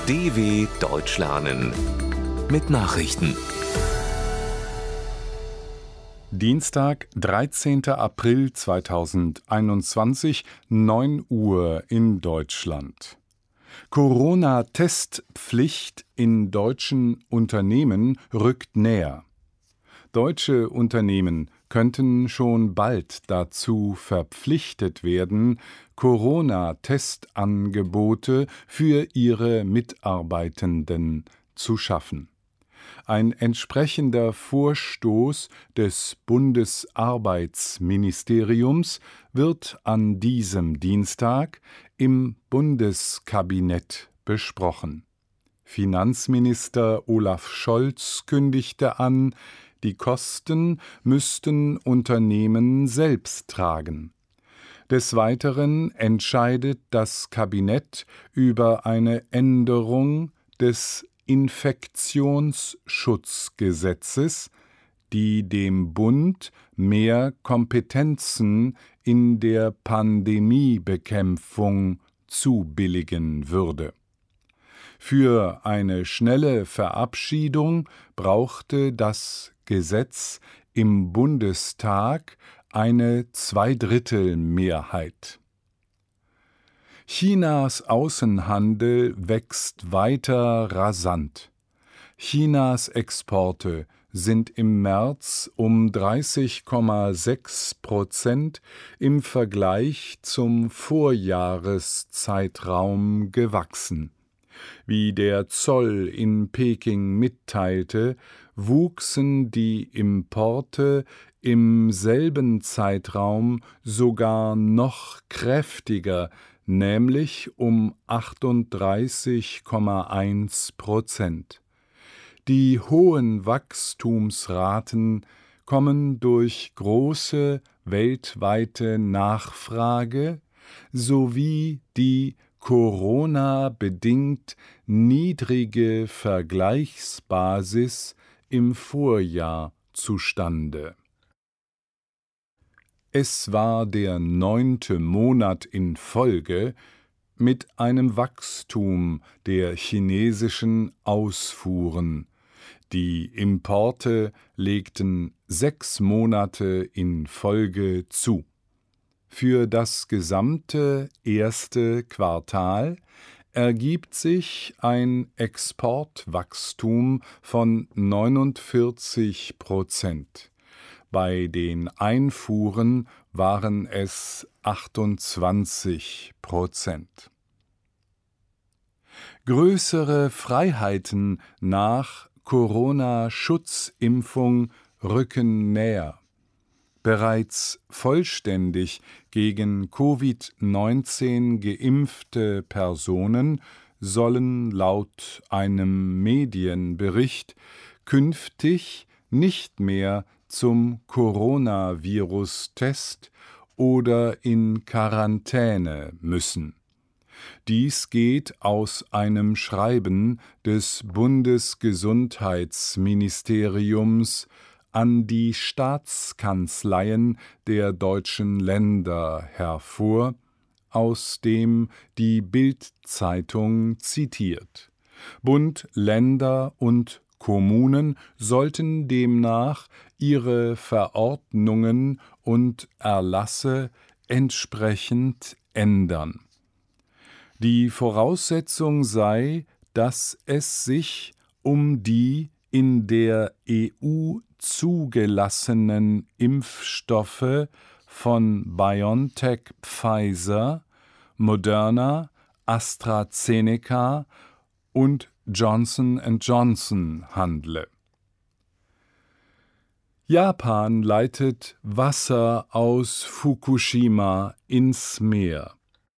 DW Deutsch lernen mit Nachrichten. Dienstag, 13. April 2021, 9 Uhr in Deutschland. Corona-Testpflicht in deutschen Unternehmen rückt näher. Deutsche Unternehmen könnten schon bald dazu verpflichtet werden, Corona-Testangebote für ihre Mitarbeitenden zu schaffen. Ein entsprechender Vorstoß des Bundesarbeitsministeriums wird an diesem Dienstag im Bundeskabinett besprochen. Finanzminister Olaf Scholz kündigte an, die Kosten müssten Unternehmen selbst tragen. Des Weiteren entscheidet das Kabinett über eine Änderung des Infektionsschutzgesetzes, die dem Bund mehr Kompetenzen in der Pandemiebekämpfung zubilligen würde. Für eine schnelle Verabschiedung brauchte das Gesetz im Bundestag eine Zweidrittelmehrheit. Chinas Außenhandel wächst weiter rasant. Chinas Exporte sind im März um 30,6% im Vergleich zum Vorjahreszeitraum gewachsen. Wie der Zoll in Peking mitteilte, wuchsen die Importe im selben Zeitraum sogar noch kräftiger, nämlich um 38,1%. Die hohen Wachstumsraten kommen durch große weltweite Nachfrage sowie die Corona-bedingt niedrige Vergleichsbasis im Vorjahr zustande. Es war der 9. Monat in Folge mit einem Wachstum der chinesischen Ausfuhren. Die Importe legten 6 Monate in Folge zu. Für das gesamte erste Quartal ergibt sich ein Exportwachstum von 49%. Bei den Einfuhren waren es 28%. Größere Freiheiten nach Corona-Schutzimpfung rücken näher. Bereits vollständig gegen Covid-19 geimpfte Personen sollen laut einem Medienbericht künftig nicht mehr zum Coronavirus-Test oder in Quarantäne müssen. Dies geht aus einem Schreiben des Bundesgesundheitsministeriums an die Staatskanzleien der deutschen Länder hervor, aus dem die Bild-Zeitung zitiert. Bund, Länder und Kommunen sollten demnach ihre Verordnungen und Erlasse entsprechend ändern. Die Voraussetzung sei, dass es sich um die in der EU zugelassenen Impfstoffe von BioNTech, Pfizer, Moderna, AstraZeneca und Johnson & Johnson handle. Japan leitet Wasser aus Fukushima ins Meer.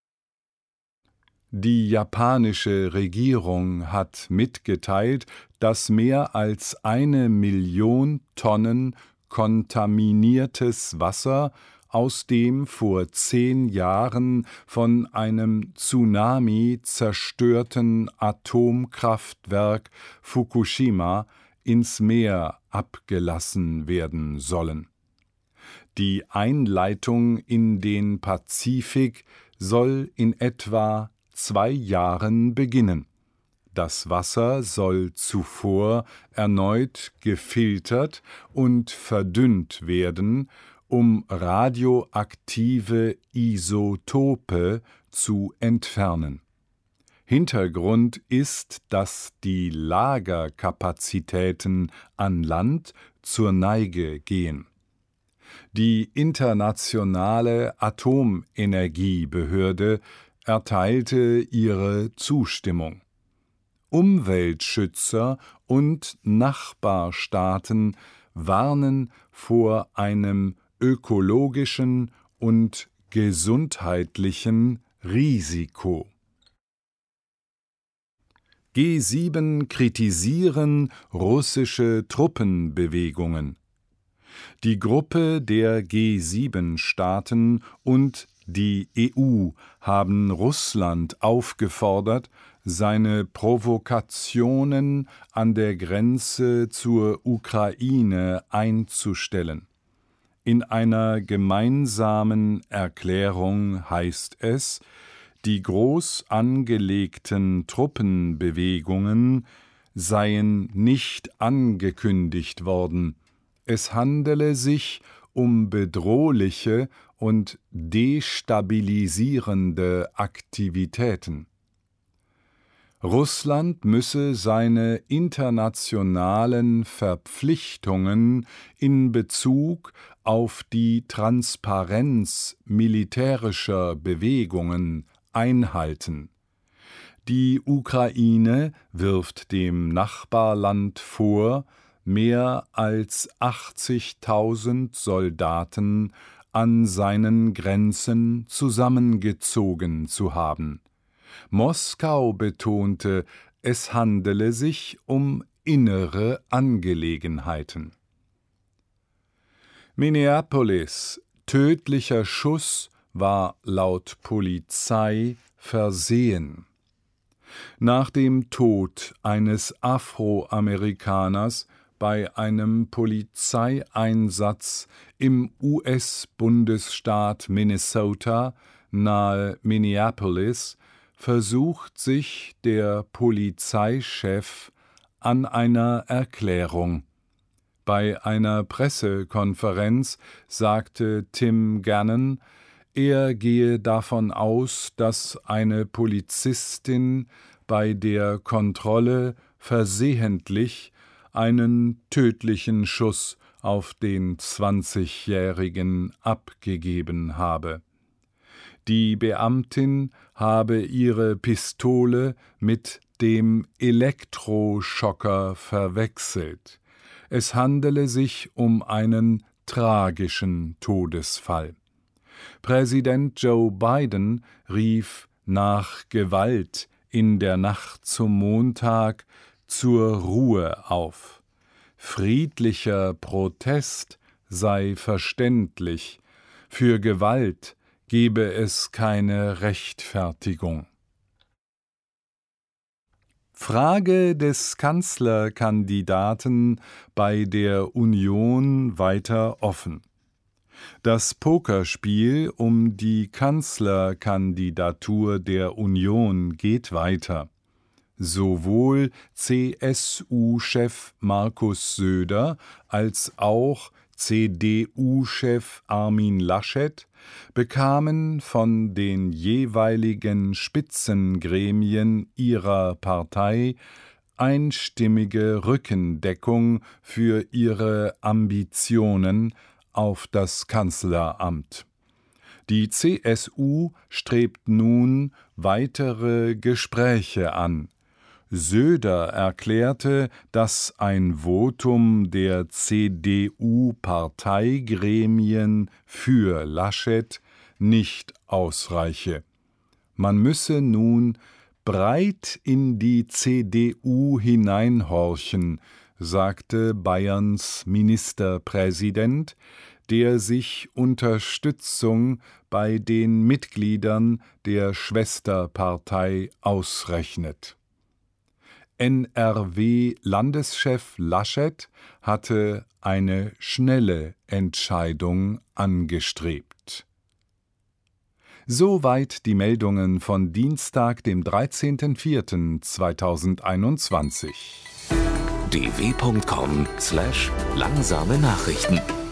Die japanische Regierung hat mitgeteilt, dass mehr als 1 Million Tonnen kontaminiertes Wasser aus dem vor 10 Jahren von einem Tsunami zerstörten Atomkraftwerk Fukushima ins Meer abgelassen werden sollen. Die Einleitung in den Pazifik soll in etwa 2 Jahren beginnen. Das Wasser soll zuvor erneut gefiltert und verdünnt werden, um radioaktive Isotope zu entfernen. Hintergrund ist, dass die Lagerkapazitäten an Land zur Neige gehen. Die Internationale Atomenergiebehörde erteilte ihre Zustimmung. Umweltschützer und Nachbarstaaten warnen vor einem ökologischen und gesundheitlichen Risiko. G7 kritisieren russische Truppenbewegungen. Die Gruppe der G7-Staaten und die EU haben Russland aufgefordert, seine Provokationen an der Grenze zur Ukraine einzustellen. In einer gemeinsamen Erklärung heißt es, die groß angelegten Truppenbewegungen seien nicht angekündigt worden. Es handele sich um bedrohliche und destabilisierende Aktivitäten. Russland müsse seine internationalen Verpflichtungen in Bezug auf die Transparenz militärischer Bewegungen einhalten. Die Ukraine wirft dem Nachbarland vor, mehr als 80.000 Soldaten an seinen Grenzen zusammengezogen zu haben. Moskau betonte, es handele sich um innere Angelegenheiten. Minneapolis: tödlicher Schuss war laut Polizei versehen. Nach dem Tod eines Afroamerikaners bei einem Polizeieinsatz im US-Bundesstaat Minnesota nahe Minneapolis versucht sich der Polizeichef an einer Erklärung. Bei einer Pressekonferenz sagte Tim Gannon, er gehe davon aus, dass eine Polizistin bei der Kontrolle versehentlich einen tödlichen Schuss auf den 20-Jährigen abgegeben habe. Die Beamtin habe ihre Pistole mit dem Elektroschocker verwechselt. Es handele sich um einen tragischen Todesfall. Präsident Joe Biden rief nach Gewalt in der Nacht zum Montag zur Ruhe auf. Friedlicher Protest sei verständlich, für Gewalt gebe es keine Rechtfertigung. Frage des Kanzlerkandidaten bei der Union weiter offen. Das Pokerspiel um die Kanzlerkandidatur der Union geht weiter. Sowohl CSU-Chef Markus Söder als auch CDU-Chef Armin Laschet bekamen von den jeweiligen Spitzengremien ihrer Partei einstimmige Rückendeckung für ihre Ambitionen auf das Kanzleramt. Die CSU strebt nun weitere Gespräche an. Söder erklärte, dass ein Votum der CDU-Parteigremien für Laschet nicht ausreiche. Man müsse nun breit in die CDU hineinhorchen, sagte Bayerns Ministerpräsident, der sich Unterstützung bei den Mitgliedern der Schwesterpartei ausrechnet. NRW-Landeschef Laschet hatte eine schnelle Entscheidung angestrebt. Soweit die Meldungen von Dienstag, dem 13.04.2021. dw.com/langsame Nachrichten